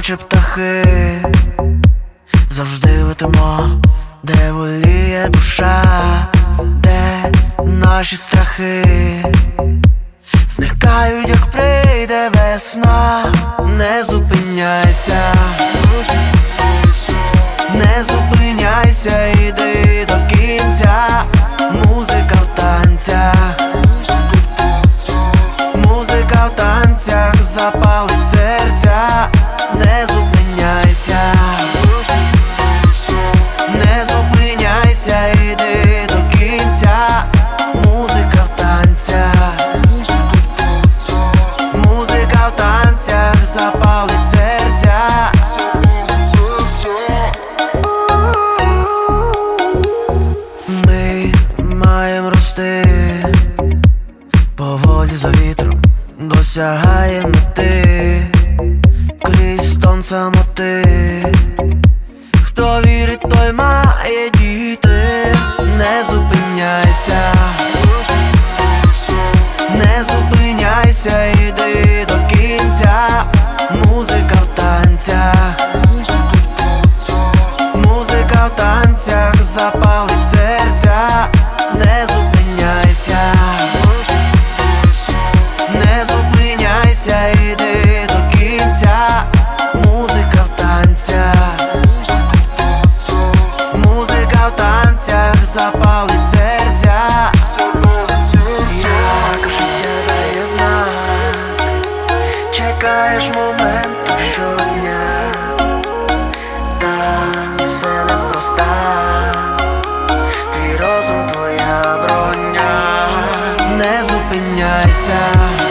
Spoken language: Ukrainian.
наче птахи, завжди летимо, де воліє душа, де наші страхи зникають, як прийде весна. Не зупиняйся, не зупиняйся, іди до кінця. Музика в танцях, музика в танцях запалить серця. Не зупиняйся, не зупиняйся, іди до кінця. Музика в танцях, музика в танцях запалить серця. Ми маємо рости поволі за вітром, досягаємо мети крізь тон самоти. Хто вірить, той має діти. Не зупиняйся, не зупиняйся, іди до кінця. Музика в танцях, музика в танцях запалить серця. Не зупиняйся, не зупиняйся, іди до кінця. Музика в танцях, музика в танцях запалить серця. Як життя дає знак, чекаєш моменту щодня. Так все неспроста, твій розум, твоя броня. Не зупиняйся,